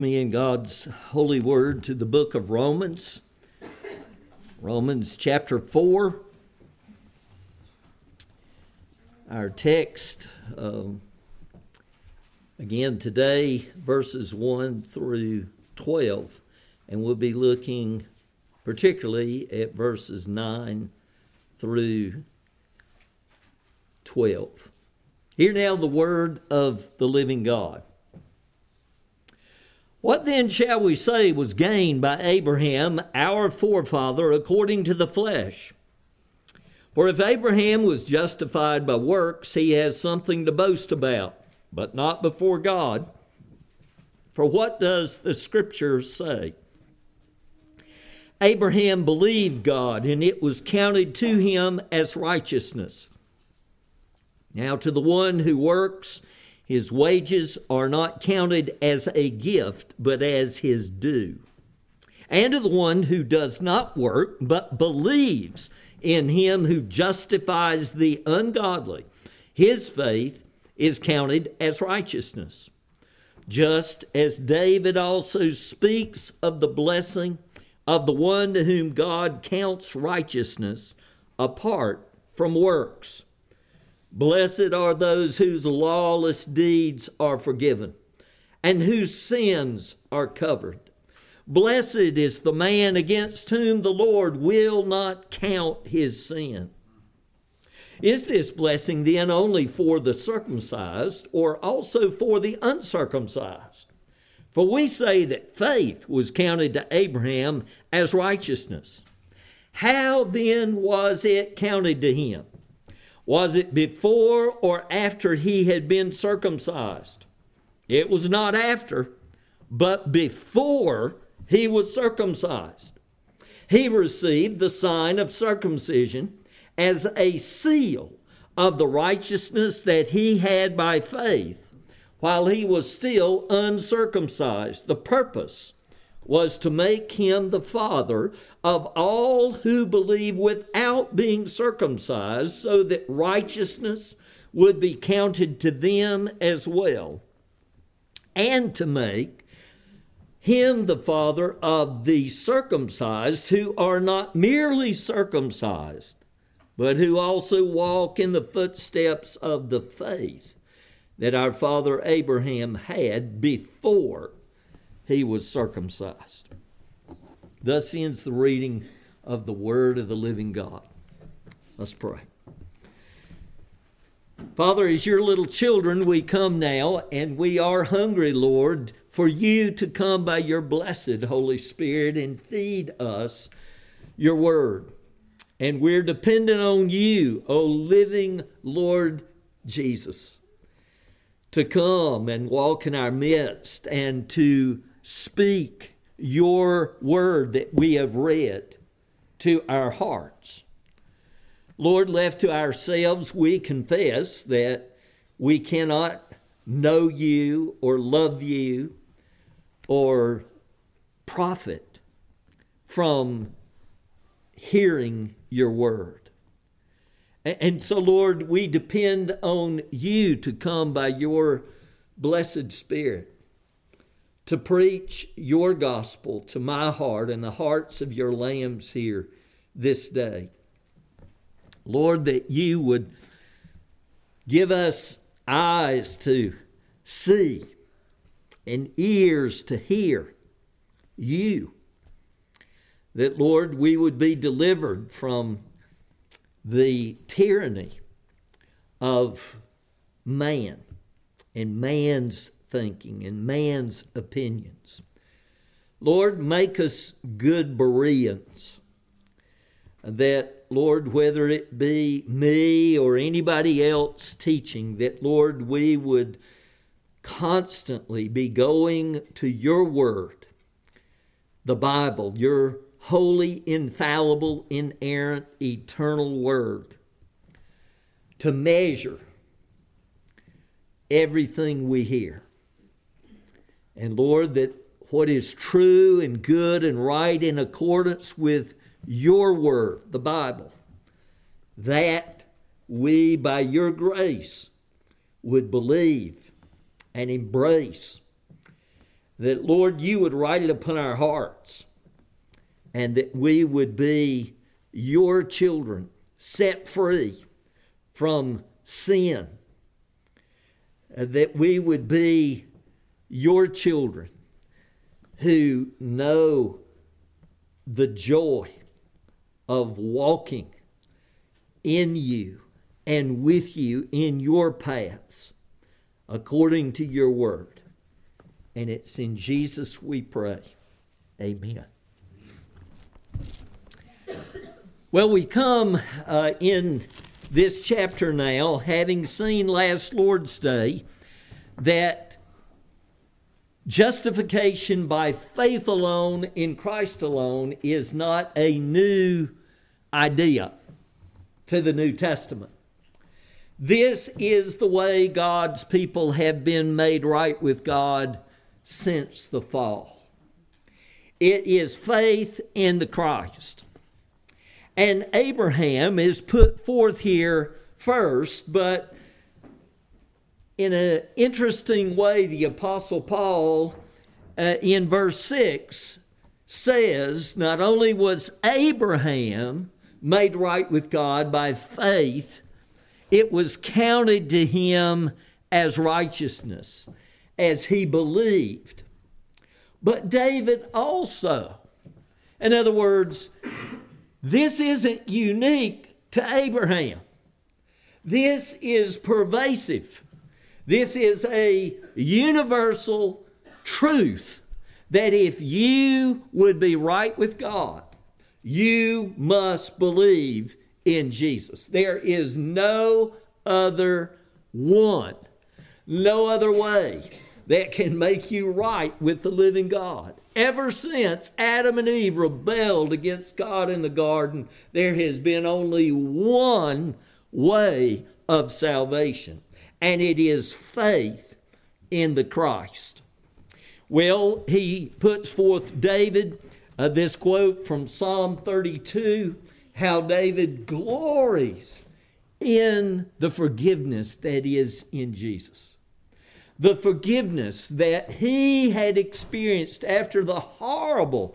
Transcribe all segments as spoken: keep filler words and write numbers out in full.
Me in God's holy word to the book of Romans, Romans chapter four. Our text, um, again today, verses one through twelve, and we'll be looking particularly at verses nine through twelve. Hear now the word of the living God. What then shall we say was gained by Abraham, our forefather, according to the flesh? For if Abraham was justified by works, he has something to boast about, but not before God. For what does the Scripture say? Abraham believed God, and it was counted to him as righteousness. Now to the one who works, his wages are not counted as a gift, but as his due. And to the one who does not work, but believes in him who justifies the ungodly, his faith is counted as righteousness. Just as David also speaks of the blessing of the one to whom God counts righteousness apart from works. Blessed are those whose lawless deeds are forgiven and whose sins are covered. Blessed is the man against whom the Lord will not count his sin. Is this blessing then only for the circumcised or also for the uncircumcised? For we say that faith was counted to Abraham as righteousness. How then was it counted to him? Was it before or after he had been circumcised? It was not after, but before he was circumcised. He received the sign of circumcision as a seal of the righteousness that he had by faith while he was still uncircumcised. The purpose was to make him the father of all who believe without being circumcised, so that righteousness would be counted to them as well, and to make him the father of the circumcised who are not merely circumcised, but who also walk in the footsteps of the faith that our father Abraham had before he was circumcised. Thus ends the reading of the word of the living God. Let's pray. Father, as your little children, we come now, and we are hungry, Lord, for you to come by your blessed Holy Spirit and feed us your word. And we're dependent on you, O living Lord Jesus, to come and walk in our midst and to speak your word that we have read to our hearts. Lord, left to ourselves, we confess that we cannot know you or love you or profit from hearing your word. And so, Lord, we depend on you to come by your blessed Spirit to preach your gospel to my heart and the hearts of your lambs here this day. Lord, that you would give us eyes to see and ears to hear you. That, Lord, we would be delivered from the tyranny of man and man's thinking and man's opinions. Lord, make us good Bereans. That, Lord, whether it be me or anybody else teaching, that, Lord, we would constantly be going to your word, the Bible, your holy, infallible, inerrant, eternal word, to measure everything we hear. And Lord, that what is true and good and right in accordance with your word, the Bible, that we, by your grace, would believe and embrace, that, Lord, you would write it upon our hearts, and that we would be your children, set free from sin, that we would be your children who know the joy of walking in you and with you in your paths according to your word. And it's in Jesus we pray. Amen. Well, we come uh, in this chapter now, having seen last Lord's Day that justification by faith alone in Christ alone is not a new idea to the New Testament. This is the way God's people have been made right with God since the fall. It is faith in the Christ. And Abraham is put forth here first, but in an interesting way, the Apostle Paul uh, in verse six says, not only was Abraham made right with God by faith, it was counted to him as righteousness, as he believed. But David also. In other words, this isn't unique to Abraham. This is pervasive. This is a universal truth that if you would be right with God, you must believe in Jesus. There is no other one, no other way that can make you right with the living God. Ever since Adam and Eve rebelled against God in the garden, there has been only one way of salvation, and it is faith in the Christ. Well, he puts forth David, uh, this quote from Psalm thirty-two, how David glories in the forgiveness that is in Jesus. The forgiveness that he had experienced after the horrible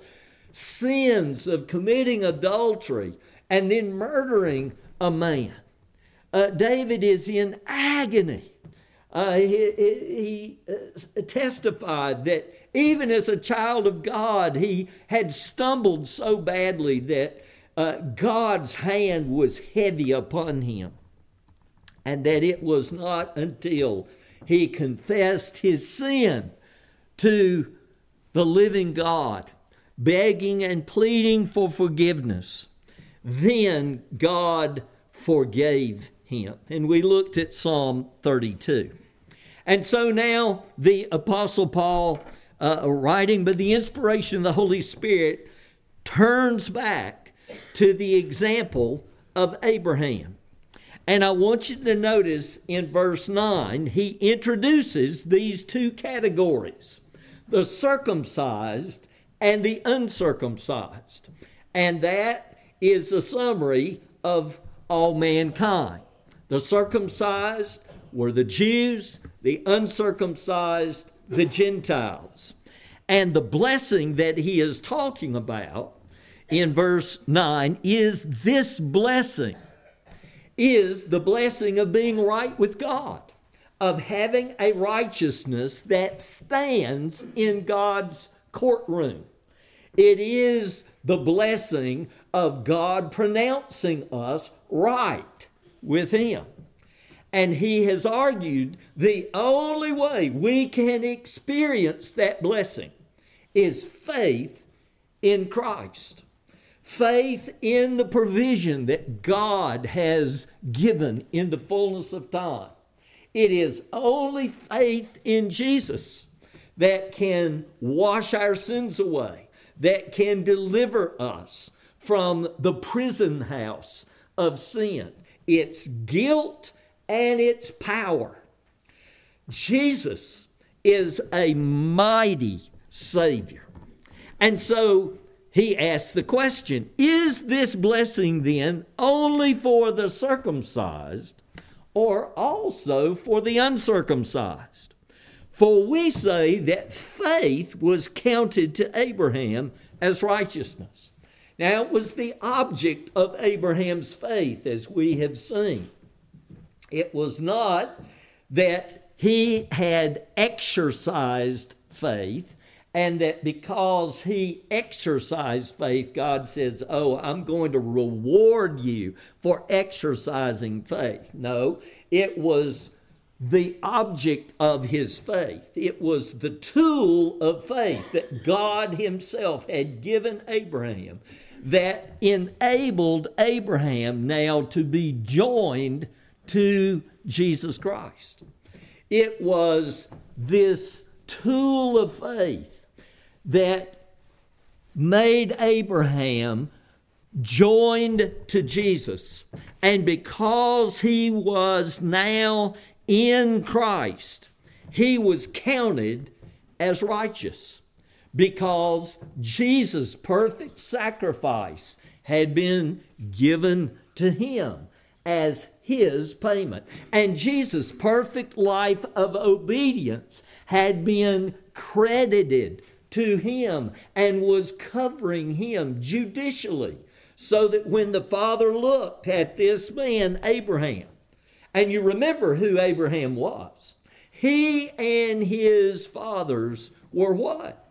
sins of committing adultery and then murdering a man. Uh, David is in agony. Uh, he he uh, testified that even as a child of God, he had stumbled so badly that uh, God's hand was heavy upon him, and that it was not until he confessed his sin to the living God, begging and pleading for forgiveness, then God forgave him. And we looked at Psalm thirty-two. And so now the Apostle Paul, uh, writing by the inspiration of the Holy Spirit, turns back to the example of Abraham. And I want you to notice in verse nine, he introduces these two categories, the circumcised and the uncircumcised. And that is a summary of all mankind. The circumcised were the Jews, the uncircumcised, the Gentiles. And the blessing that he is talking about in verse nine is this blessing. Is the blessing of being right with God, of having a righteousness that stands in God's courtroom. It is the blessing of God pronouncing us right with Him. And he has argued the only way we can experience that blessing is faith in Christ. Faith in the provision that God has given in the fullness of time. It is only faith in Jesus that can wash our sins away, that can deliver us from the prison house of sin, its guilt and its power. Jesus is a mighty Savior. And so he asked the question, is this blessing then only for the circumcised or also for the uncircumcised? For we say that faith was counted to Abraham as righteousness. Now, it was the object of Abraham's faith, as we have seen. It was not that he had exercised faith, and that because he exercised faith, God says, oh, I'm going to reward you for exercising faith. No, it was the object of his faith. It was the tool of faith that God himself had given Abraham that enabled Abraham now to be joined to Jesus Christ. It was this tool of faith that made Abraham joined to Jesus. And because he was now in Christ, he was counted as righteous because Jesus' perfect sacrifice had been given to him as his payment. And Jesus' perfect life of obedience had been credited to him and was covering him judicially, so that when the Father looked at this man, Abraham, and you remember who Abraham was, he and his fathers were what?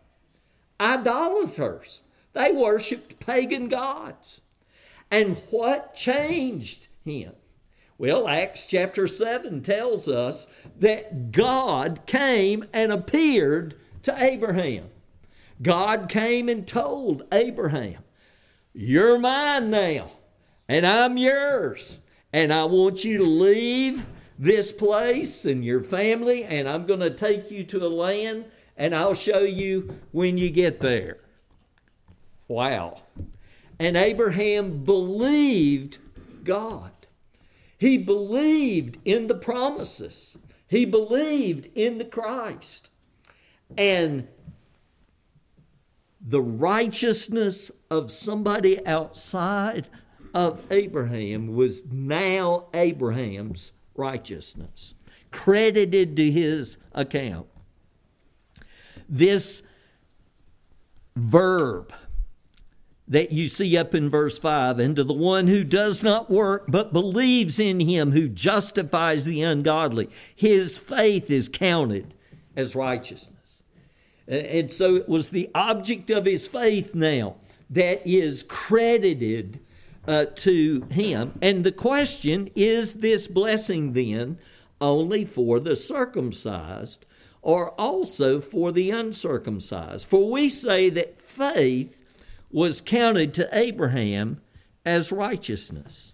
Idolaters. They worshiped pagan gods. And what changed him? Well, Acts chapter seven tells us that God came and appeared to Abraham. God came and told Abraham, you're mine now, and I'm yours. And I want you to leave this place and your family, and I'm going to take you to a land, and I'll show you when you get there. Wow. And Abraham believed God. He believed in the promises. He believed in the Christ. And the righteousness of somebody outside of Abraham was now Abraham's righteousness, credited to his account. This verb that you see up in verse five, and to the one who does not work but believes in him who justifies the ungodly, his faith is counted as righteousness. And so it was the object of his faith now that is credited uh, to him. And the question, is this blessing then only for the circumcised or also for the uncircumcised? For we say that faith was counted to Abraham as righteousness.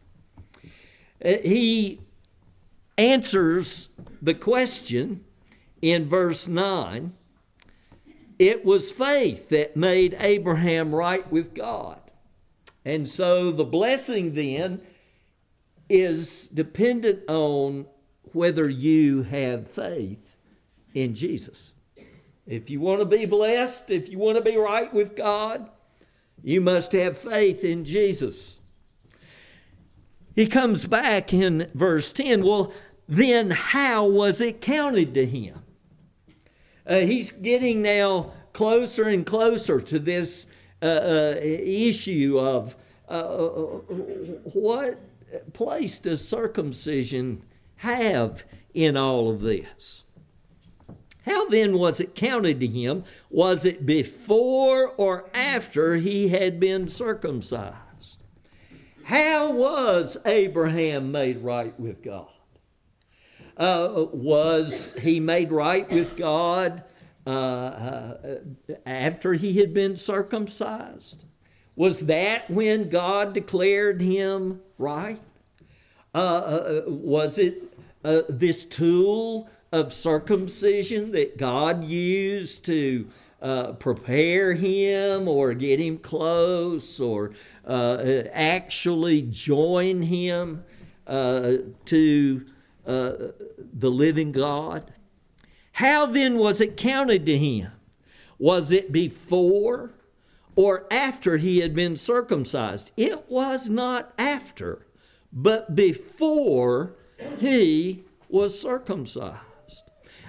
He answers the question in verse nine. It was faith that made Abraham right with God. And so the blessing then is dependent on whether you have faith in Jesus. If you want to be blessed, if you want to be right with God, you must have faith in Jesus. He comes back in verse ten. Well, then how was it counted to him? Uh, he's getting now closer and closer to this uh, uh, issue of uh, what place does circumcision have in all of this? How then was it counted to him? Was it before or after he had been circumcised? How was Abraham made right with God? Uh, was he made right with God uh, uh, after he had been circumcised? Was that when God declared him right? Uh, uh, was it uh, this tool of circumcision that God used to uh, prepare him or get him close or uh, actually join him uh, to uh, the living God? How then was it counted to him? Was it before or after he had been circumcised? It was not after, but before he was circumcised.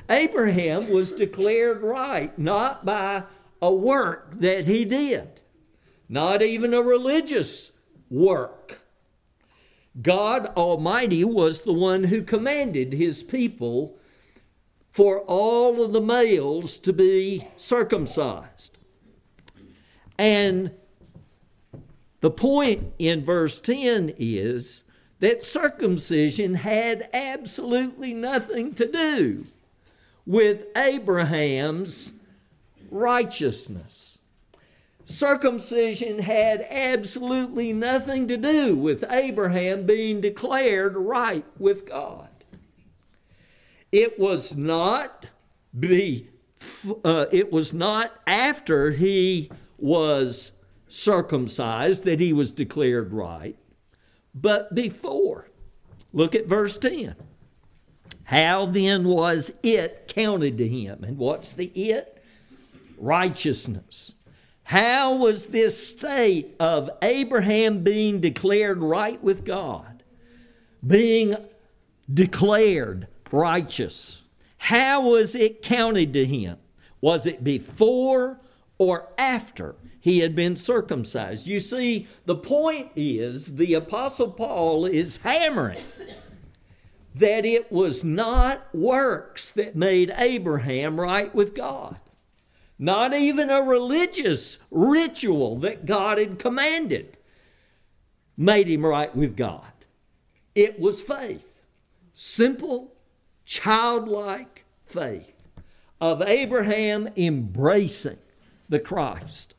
Abraham was declared right, not by a work that he did, not even a religious work. God Almighty was the one who commanded his people for all of the males to be circumcised. And the point in verse ten is that circumcision had absolutely nothing to do with Abraham's righteousness. Circumcision had absolutely nothing to do with Abraham being declared right with God. It was not be, uh, it was not after he was circumcised that he was declared right, but before. Look at verse ten. How then was it counted to him? And what's the it? Righteousness. How was this state of Abraham being declared right with God, being declared righteous? How was it counted to him? Was it before or after he had been circumcised? You see, the point is, the Apostle Paul is hammering that it was not works that made Abraham right with God. Not even a religious ritual that God had commanded made him right with God. It was faith. Simple, childlike faith of Abraham embracing the Christ.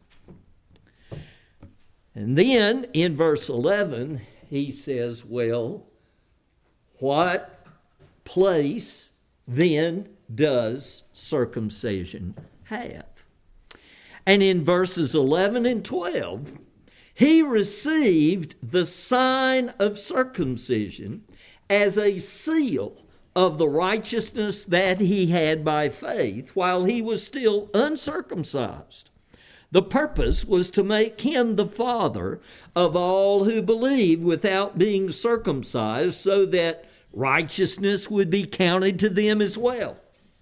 And then in verse eleven, he says, well, what place then does circumcision have? And in verses eleven and twelve, he received the sign of circumcision as a seal of the righteousness that he had by faith while he was still uncircumcised. The purpose was to make him the father of all who believe without being circumcised, so that righteousness would be counted to them as well,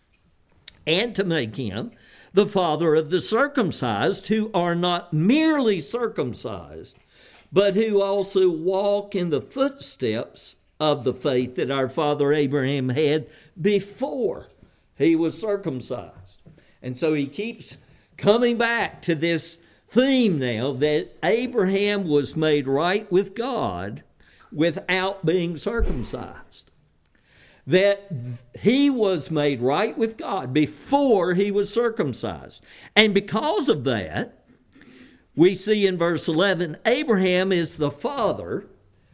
and to make him the father of the circumcised who are not merely circumcised, but who also walk in the footsteps of the faith that our father Abraham had before he was circumcised. And so he keeps coming back to this theme now that Abraham was made right with God without being circumcised. That he was made right with God before he was circumcised. And because of that, we see in verse eleven, Abraham is the father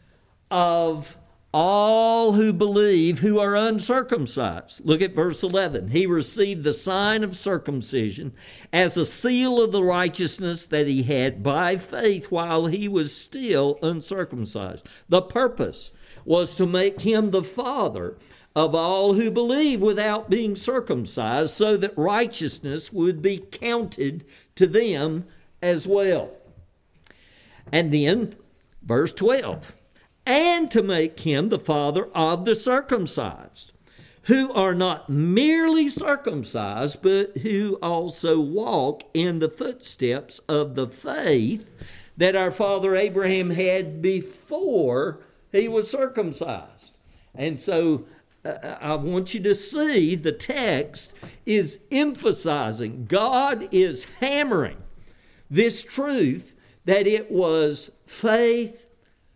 of all who believe who are uncircumcised. Look at verse eleven. He received the sign of circumcision as a seal of the righteousness that he had by faith while he was still uncircumcised. The purpose was to make him the father of all who believe without being circumcised, so that righteousness would be counted to them as well. And then, verse twelve, and to make him the father of the circumcised, who are not merely circumcised, but who also walk in the footsteps of the faith that our father Abraham had before he was circumcised. And so uh, I want you to see the text is emphasizing, God is hammering this truth that it was faith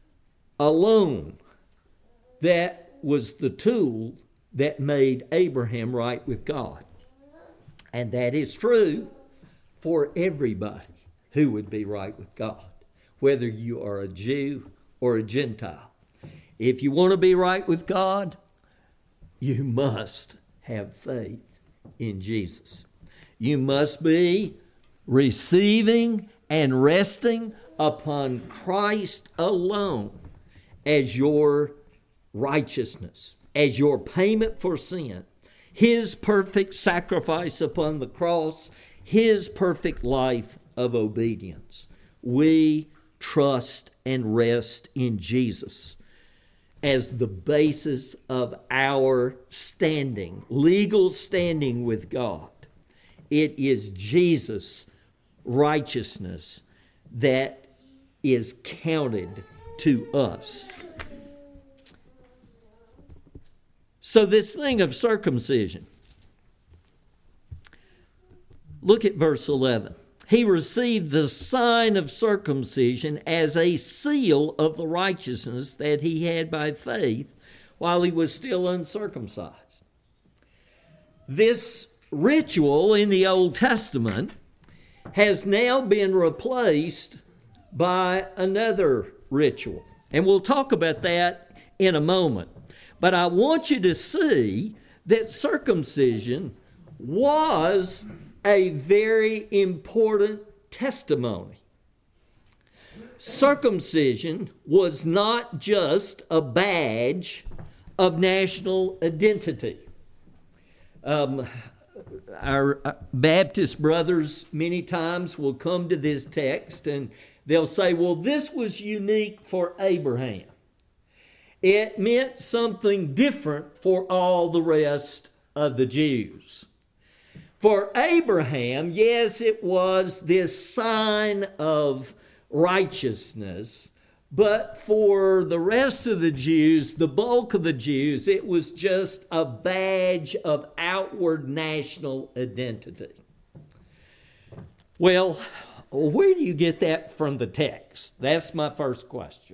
alone that was the tool that made Abraham right with God. And that is true for everybody who would be right with God, whether you are a Jew or a Gentile. If you want to be right with God, you must have faith in Jesus. You must be receiving and resting upon Christ alone as your righteousness, as your payment for sin, His perfect sacrifice upon the cross, His perfect life of obedience. We trust and rest in Jesus as the basis of our standing, legal standing with God. It is Jesus' righteousness that is counted to us. So this thing of circumcision, look at verse eleven. He received the sign of circumcision as a seal of the righteousness that he had by faith while he was still uncircumcised. This ritual in the Old Testament has now been replaced by another ritual. And we'll talk about that in a moment. But I want you to see that circumcision was a very important testimony. Circumcision was not just a badge of national identity. Um, our Baptist brothers many times will come to this text and they'll say, well, this was unique for Abraham. It meant something different for all the rest of the Jews. For Abraham, yes, it was this sign of righteousness, but for the rest of the Jews, the bulk of the Jews, it was just a badge of outward national identity. Well, where do you get that from the text? That's my first question.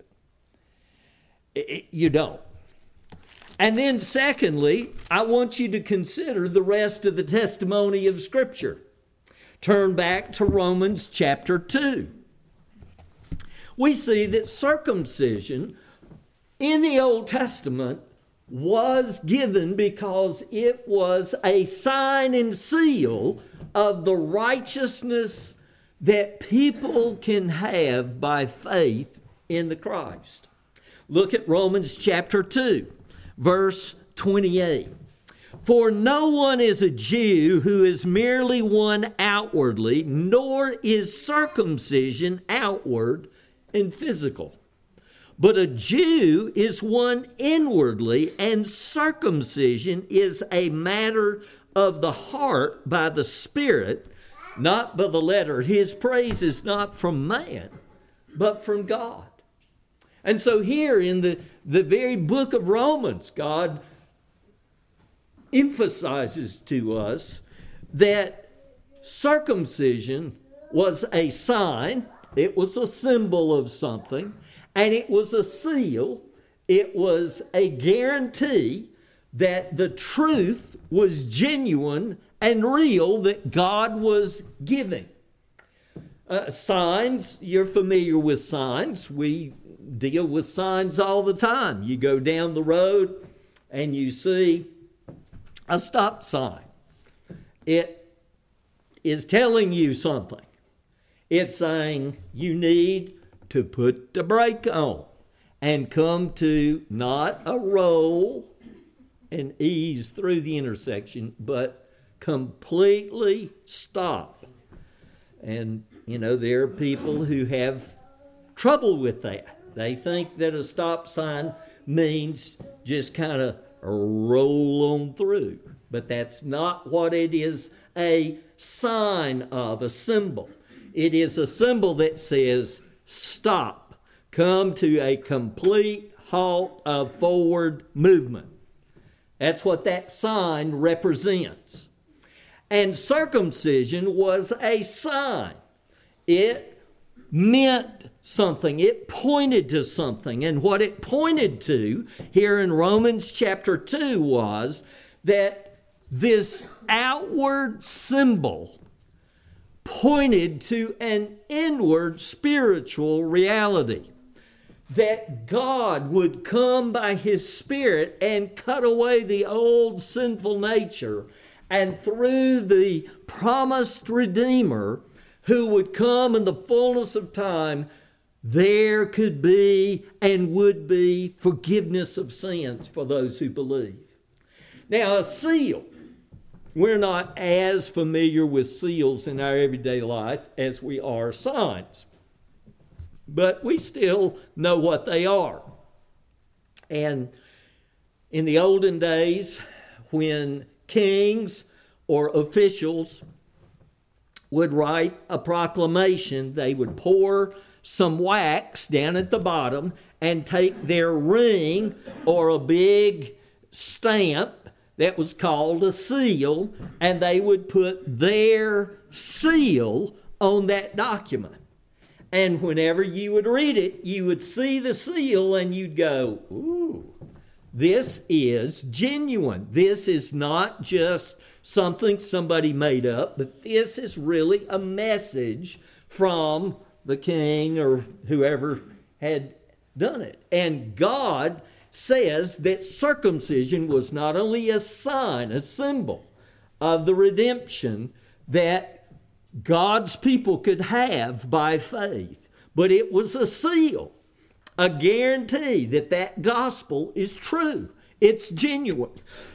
You don't. And then secondly, I want you to consider the rest of the testimony of Scripture. Turn back to Romans chapter two. We see that circumcision in the Old Testament was given because it was a sign and seal of the righteousness that people can have by faith in the Christ. Look at Romans chapter two. Verse twenty-eight. For no one is a Jew who is merely one outwardly, nor is circumcision outward and physical. But a Jew is one inwardly, and circumcision is a matter of the heart by the Spirit, not by the letter. His praise is not from man, but from God. And so here in the, the very book of Romans, God emphasizes to us that circumcision was a sign, it was a symbol of something, and it was a seal, it was a guarantee that the truth was genuine and real that God was giving. Uh, signs, you're familiar with signs. We deal with signs all the time. You go down the road and you see a stop sign. It is telling you something. It's saying you need to put the brake on and come to not a roll and ease through the intersection, but completely stop. And, you know, there are people who have trouble with that. They think that a stop sign means just kind of roll on through. But that's not what it is a sign of, a symbol. It is a symbol that says, stop. Come to a complete halt of forward movement. That's what that sign represents. And circumcision was a sign. It meant something. It pointed to something. And what it pointed to here in Romans chapter two was that this outward symbol pointed to an inward spiritual reality. That God would come by His Spirit and cut away the old sinful nature, and through the promised Redeemer who would come in the fullness of time, there could be and would be forgiveness of sins for those who believe. Now, a seal, we're not as familiar with seals in our everyday life as we are signs, but we still know what they are. And in the olden days, when kings or officials would write a proclamation, they would pour some wax down at the bottom and take their ring or a big stamp that was called a seal, and they would put their seal on that document. And whenever you would read it, you would see the seal and you'd go, ooh, this is genuine. This is not just something somebody made up, but this is really a message from the king or whoever had done it. And God says that circumcision was not only a sign, a symbol of the redemption that God's people could have by faith, but it was a seal, a guarantee that that gospel is true. It's genuine.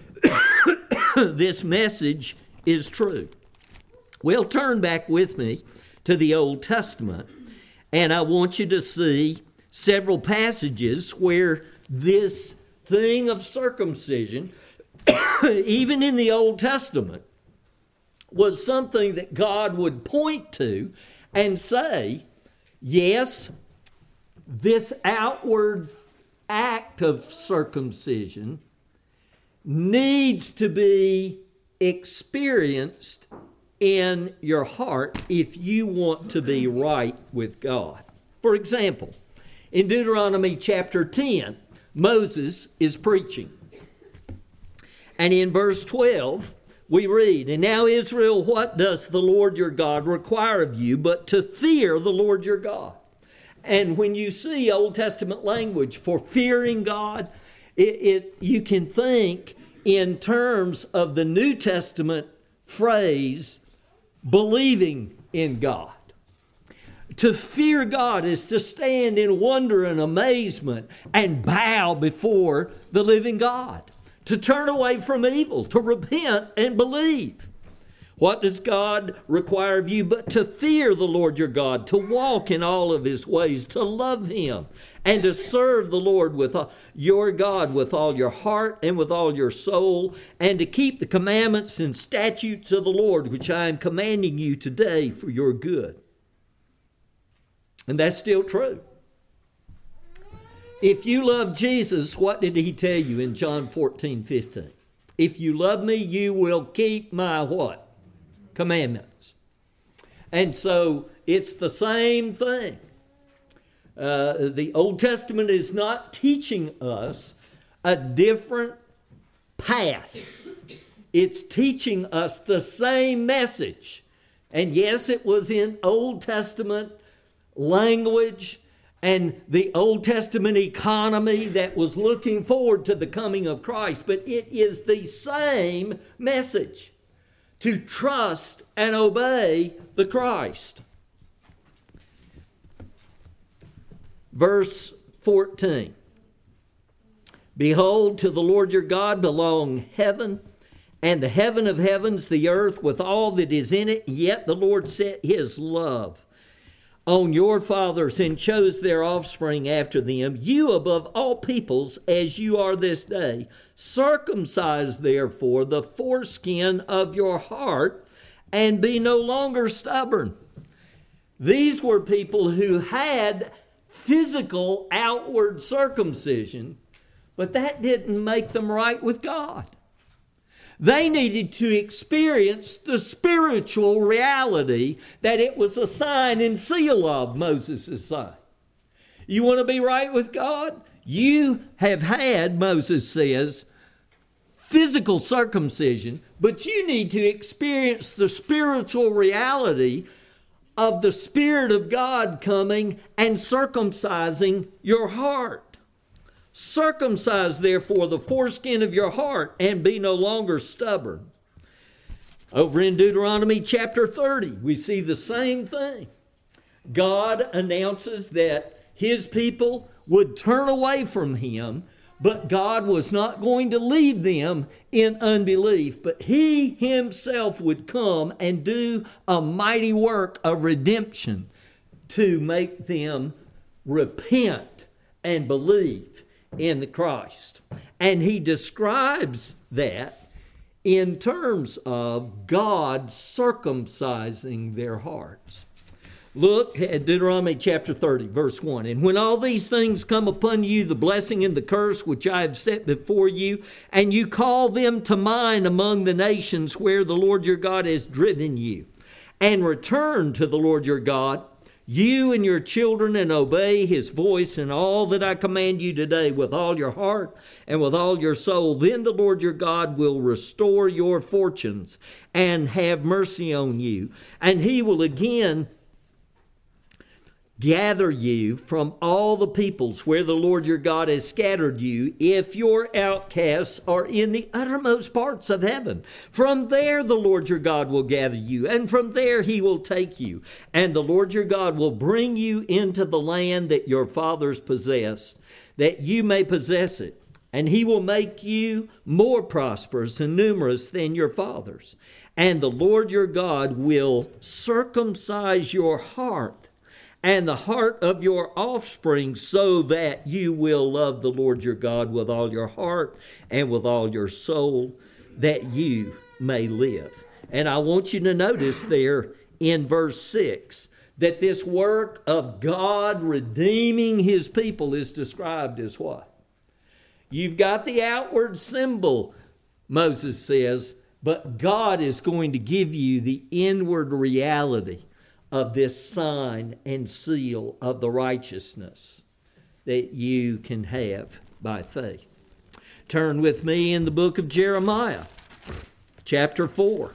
This message is true. Well, turn back with me to the Old Testament, and I want you to see several passages where this thing of circumcision, even in the Old Testament, was something that God would point to and say, yes, this outward act of circumcision needs to be experienced in your heart if you want to be right with God. For example, in Deuteronomy chapter ten, Moses is preaching. And in verse twelve, we read, "And now, Israel, what does the Lord your God require of you but to fear the Lord your God?" And when you see Old Testament language for fearing God, it, it you can think in terms of the New Testament phrase, believing in God. To fear God is to stand in wonder and amazement and bow before the living God. To turn away from evil, to repent and believe. What does God require of you but to fear the Lord your God, to walk in all of his ways, to love him, and to serve the Lord with all, your God with all your heart and with all your soul, and to keep the commandments and statutes of the Lord, which I am commanding you today for your good. And that's still true. If you love Jesus, what did he tell you in John fourteen fifteen? If you love me, you will keep my what? Commandments. And so it's the same thing. Uh, the Old Testament is not teaching us a different path. It's teaching us the same message. And yes, it was in Old Testament language and the Old Testament economy that was looking forward to the coming of Christ. But it is the same message, to trust and obey the Christ. Verse fourteen. "Behold, to the Lord your God belong heaven, and the heaven of heavens, the earth with all that is in it. Yet the Lord set his love on your fathers and chose their offspring after them, you above all peoples as you are this day. Circumcise therefore the foreskin of your heart and be no longer stubborn." These were people who had physical outward circumcision, but that didn't make them right with God. They needed to experience the spiritual reality that it was a sign and seal of Moses' sign. You want to be right with God? You have had, Moses says, physical circumcision, but you need to experience the spiritual reality of the Spirit of God coming and circumcising your heart. "Circumcise therefore the foreskin of your heart and be no longer stubborn." Over in Deuteronomy chapter thirty, we see the same thing. God announces that his people would turn away from him, but God was not going to leave them in unbelief, but he himself would come and do a mighty work of redemption to make them repent and believe in the Christ. And he describes that in terms of God circumcising their hearts. Look at Deuteronomy chapter thirty, verse one. And when all these things come upon you, the blessing and the curse which I have set before you, and you call them to mind among the nations where the Lord your God has driven you, and return to the Lord your God, you and your children, and obey his voice and all that I command you today with all your heart and with all your soul, then the Lord your God will restore your fortunes and have mercy on you. And he will again gather you from all the peoples where the Lord your God has scattered you, if your outcasts are in the uttermost parts of heaven. From there the Lord your God will gather you, and from there he will take you. And the Lord your God will bring you into the land that your fathers possessed, that you may possess it. And he will make you more prosperous and numerous than your fathers. And the Lord your God will circumcise your heart and the heart of your offspring, so that you will love the Lord your God with all your heart and with all your soul, that you may live. And I want you to notice there in verse six that this work of God redeeming his people is described as what? You've got the outward symbol, Moses says, but God is going to give you the inward reality of this sign and seal of the righteousness that you can have by faith. Turn with me in the book of Jeremiah, chapter four.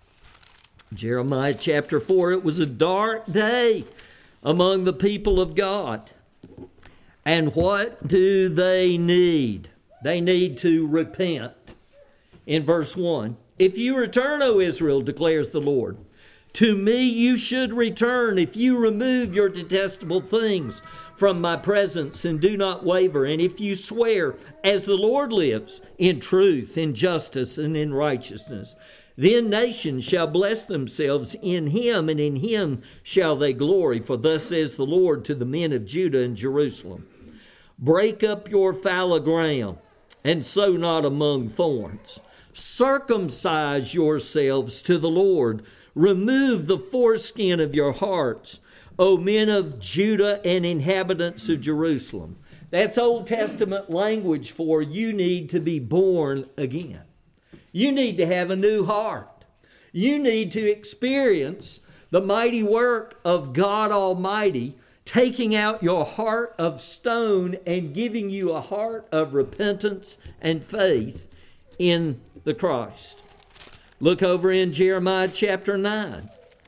Jeremiah chapter four, it was a dark day among the people of God. And what do they need? They need to repent. In verse one, if you return, O Israel, declares the Lord, to me you should return if you remove your detestable things from my presence and do not waver. And if you swear, as the Lord lives, in truth, in justice, and in righteousness, then nations shall bless themselves in him, and in him shall they glory. For thus says the Lord to the men of Judah and Jerusalem, break up your fallow ground, and sow not among thorns. Circumcise yourselves to the Lord. Remove the foreskin of your hearts, O men of Judah and inhabitants of Jerusalem. That's Old Testament language for you need to be born again. You need to have a new heart. You need to experience the mighty work of God Almighty, taking out your heart of stone and giving you a heart of repentance and faith in the Christ. Look over in Jeremiah chapter nine.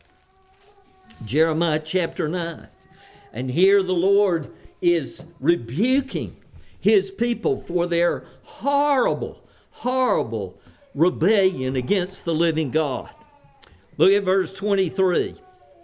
Jeremiah chapter nine. And here the Lord is rebuking his people for their horrible, horrible rebellion against the living God. Look at verse twenty-three.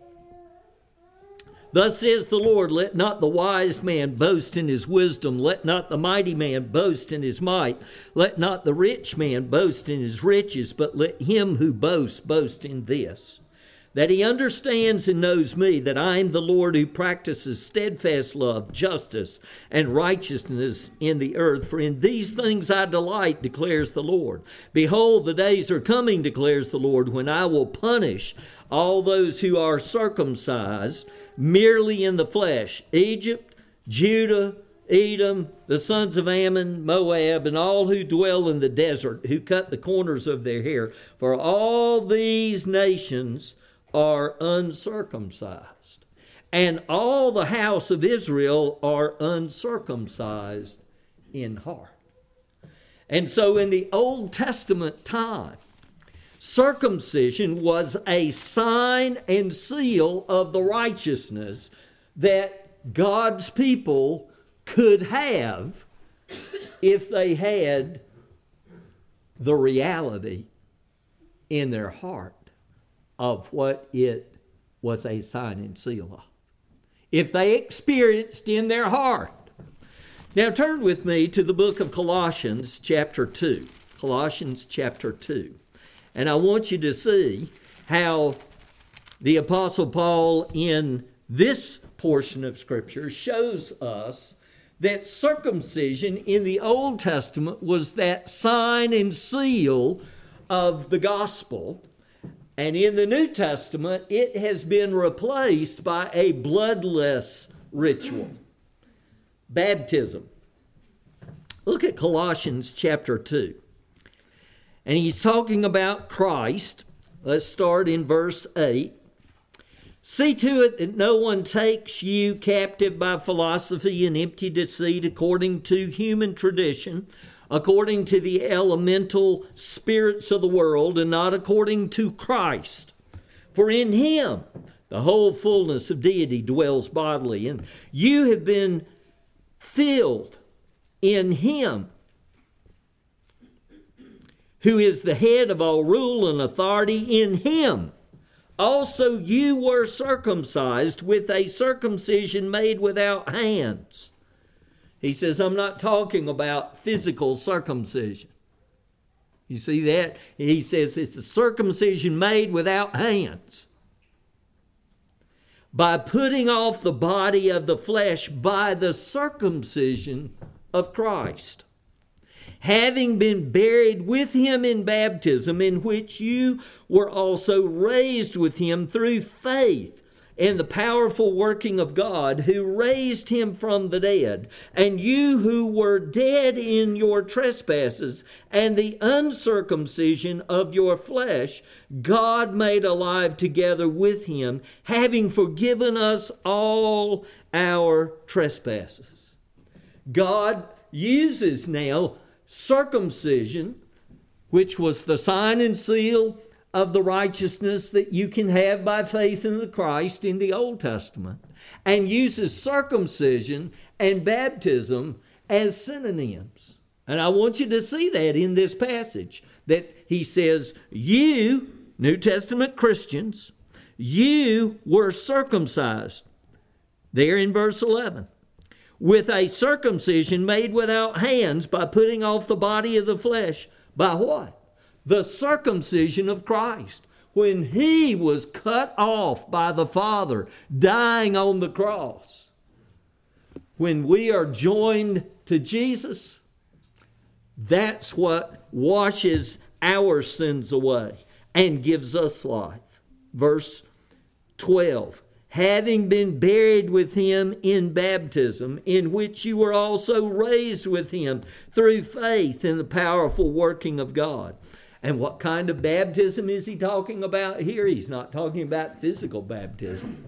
Thus says the Lord, let not the wise man boast in his wisdom, let not the mighty man boast in his might, let not the rich man boast in his riches, but let him who boasts boast in this, that he understands and knows me, that I am the Lord who practices steadfast love, justice, and righteousness in the earth. For in these things I delight, declares the Lord. Behold, the days are coming, declares the Lord, when I will punish all those who are circumcised merely in the flesh, Egypt, Judah, Edom, the sons of Ammon, Moab, and all who dwell in the desert, who cut the corners of their hair. For all these nations are uncircumcised, and all the house of Israel are uncircumcised in heart. And so in the Old Testament time, circumcision was a sign and seal of the righteousness that God's people could have if they had the reality in their heart of what it was a sign and seal of. If they experienced in their heart. Now turn with me to the book of Colossians chapter two. Colossians chapter two. And I want you to see how the Apostle Paul in this portion of Scripture shows us that circumcision in the Old Testament was that sign and seal of the gospel. And in the New Testament, it has been replaced by a bloodless ritual. Baptism. Look at Colossians chapter two. And he's talking about Christ. Let's start in verse eight. See to it that no one takes you captive by philosophy and empty deceit according to human tradition, according to the elemental spirits of the world, and not according to Christ. For in him the whole fullness of deity dwells bodily, and you have been filled in him, who is the head of all rule and authority. In him also you were circumcised with a circumcision made without hands. He says, I'm not talking about physical circumcision. You see that? He says it's a circumcision made without hands. By putting off the body of the flesh by the circumcision of Christ, having been buried with him in baptism, in which you were also raised with him through faith in the powerful working of God, who raised him from the dead. And you who were dead in your trespasses and the uncircumcision of your flesh, God made alive together with him, having forgiven us all our trespasses. God uses now circumcision, which was the sign and seal of the righteousness that you can have by faith in the Christ in the Old Testament, and uses circumcision and baptism as synonyms. And I want you to see that in this passage, that he says, you, New Testament Christians, you were circumcised, there in verse eleven, with a circumcision made without hands, by putting off the body of the flesh. By what? The circumcision of Christ. When he was cut off by the Father, dying on the cross. When we are joined to Jesus, that's what washes our sins away and gives us life. Verse twelve. Having been buried with him in baptism, in which you were also raised with him through faith in the powerful working of God. And what kind of baptism is he talking about here? He's not talking about physical baptism.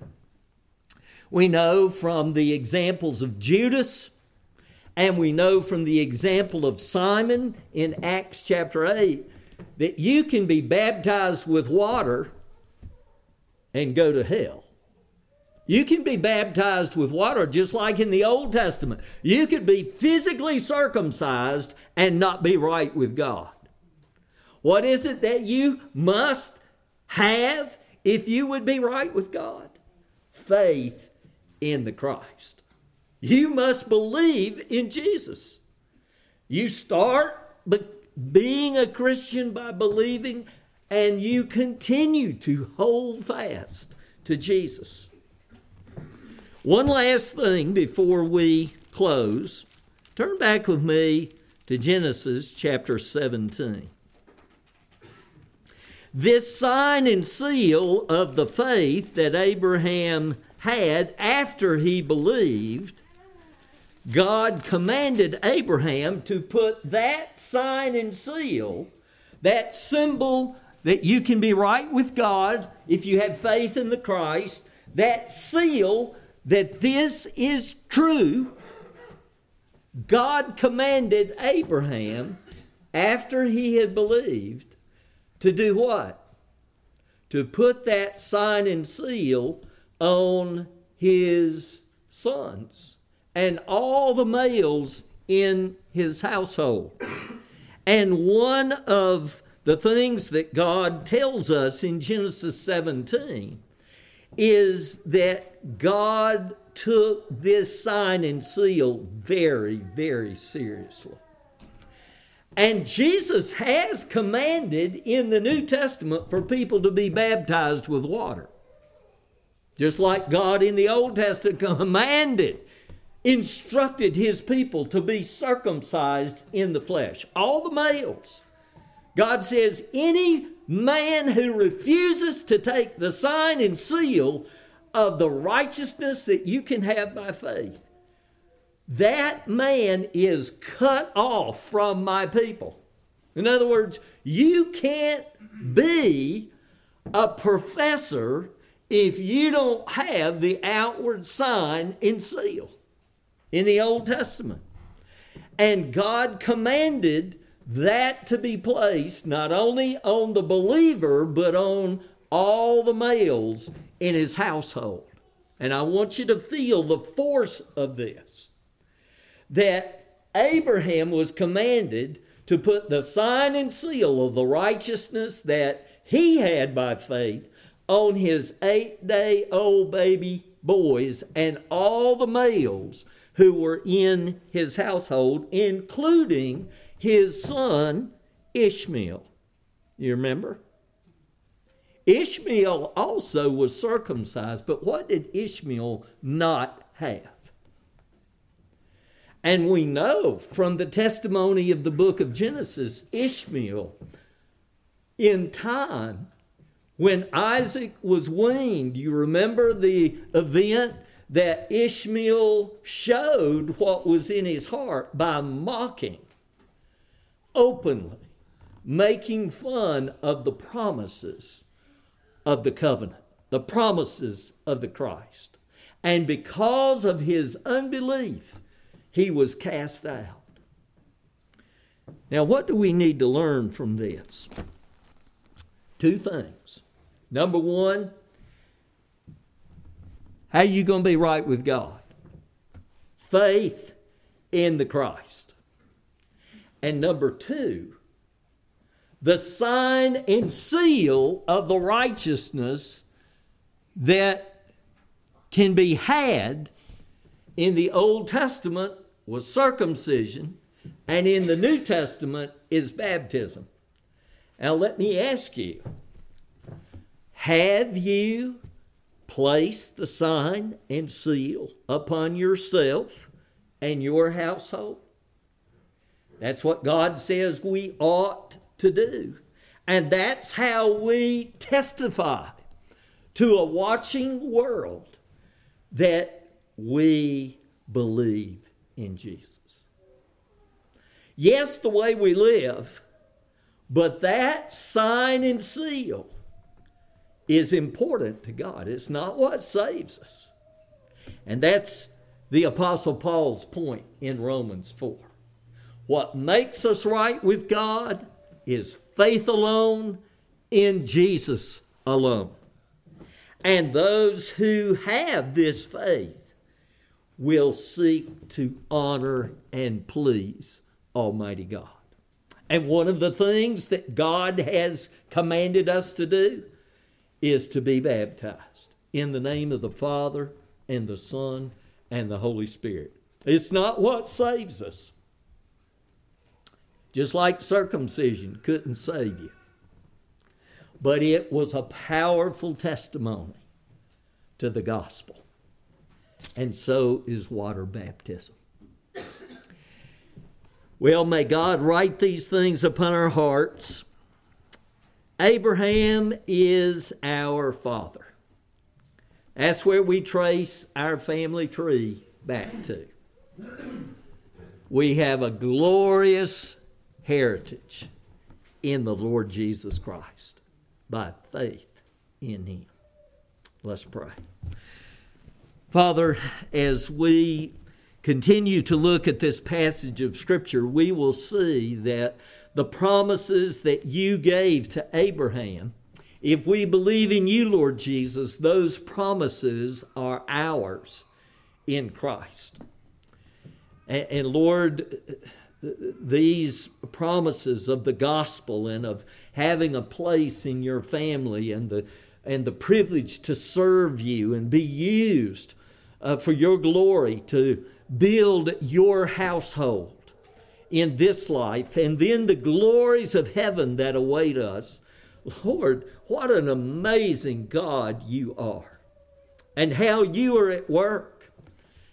We know from the examples of Judas, and we know from the example of Simon in Acts chapter eight, that you can be baptized with water and go to hell. You can be baptized with water just like in the Old Testament. You could be physically circumcised and not be right with God. What is it that you must have if you would be right with God? Faith in the Christ. You must believe in Jesus. You start being a Christian by believing, and you continue to hold fast to Jesus. One last thing before we close. Turn back with me to Genesis chapter seventeen. This sign and seal of the faith that Abraham had after he believed, God commanded Abraham to put that sign and seal, that symbol that you can be right with God if you have faith in the Christ, that seal that this is true. God commanded Abraham, after he had believed, to do what? To put that sign and seal on his sons and all the males in his household. And one of the things that God tells us in Genesis seventeen is that God took this sign and seal very, very seriously. And Jesus has commanded in the New Testament for people to be baptized with water. Just like God in the Old Testament commanded instructed his people to be circumcised in the flesh. All the males. God says, any man who refuses to take the sign and seal of the righteousness that you can have by faith, that man is cut off from my people. In other words, you can't be a professor if you don't have the outward sign and seal in the Old Testament. And God commanded that to be placed not only on the believer, but on all the males in his household. And I want you to feel the force of this, that Abraham was commanded to put the sign and seal of the righteousness that he had by faith on his eight-day-old baby boys and all the males who were in his household, including his son Ishmael. You remember? Ishmael also was circumcised, but what did Ishmael not have? And we know from the testimony of the book of Genesis, Ishmael, in time, when Isaac was weaned, you remember the event that Ishmael showed what was in his heart by mocking, openly, making fun of the promises of the covenant, the promises of the Christ. And because of his unbelief, he was cast out. Now, what do we need to learn from this? Two things. Number one, how are you going to be right with God? Faith in the Christ. And number two, the sign and seal of the righteousness that can be had in the Old Testament was circumcision, and in the New Testament is baptism. Now let me ask you, have you placed the sign and seal upon yourself and your household? That's what God says we ought to do. And that's how we testify to a watching world that we believe in Jesus. Yes, the way we live, but that sign and seal is important to God. It's not what saves us. And that's the Apostle Paul's point in Romans four. What makes us right with God is faith alone in Jesus alone. And those who have this faith will seek to honor and please Almighty God. And one of the things that God has commanded us to do is to be baptized in the name of the Father and the Son and the Holy Spirit. It's not what saves us. Just like circumcision couldn't save you. But it was a powerful testimony to the gospel. And so is water baptism. Well, may God write these things upon our hearts. Abraham is our father. That's where we trace our family tree back to. We have a glorious heritage in the Lord Jesus Christ by faith in Him. Let's pray. Father, as we continue to look at this passage of Scripture, we will see that the promises that you gave to Abraham, if we believe in you, Lord Jesus, those promises are ours in Christ. And, and Lord, these promises of the gospel and of having a place in your family and the and the privilege to serve you and be used uh, for your glory to build your household in this life, and then the glories of heaven that await us. Lord, what an amazing God you are, and how you are at work.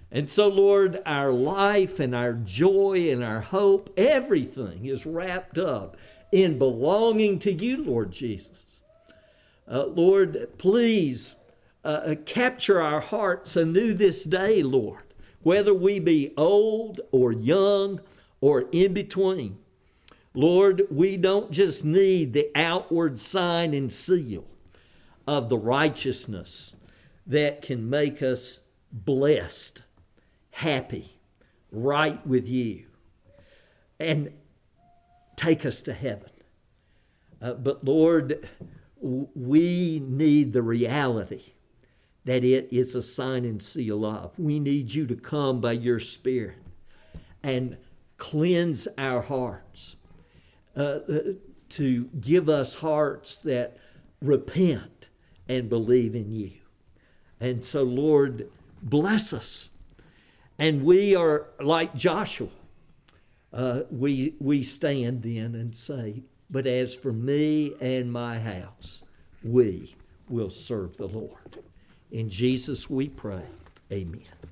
And so, Lord, our life and our joy and our hope, everything is wrapped up in belonging to you, Lord Jesus. Uh, Lord, please uh, capture our hearts anew this day, Lord, whether we be old or young or in between. Lord, we don't just need the outward sign and seal of the righteousness that can make us blessed, happy, right with you, and take us to heaven. Uh, but Lord, w- we need the reality that it is a sign and seal of. We need you to come by your Spirit and cleanse our hearts, uh, to give us hearts that repent and believe in you. And so, Lord, bless us. And we are like Joshua. Uh, we, we stand then and say, but as for me and my house, we will serve the Lord. In Jesus we pray. Amen.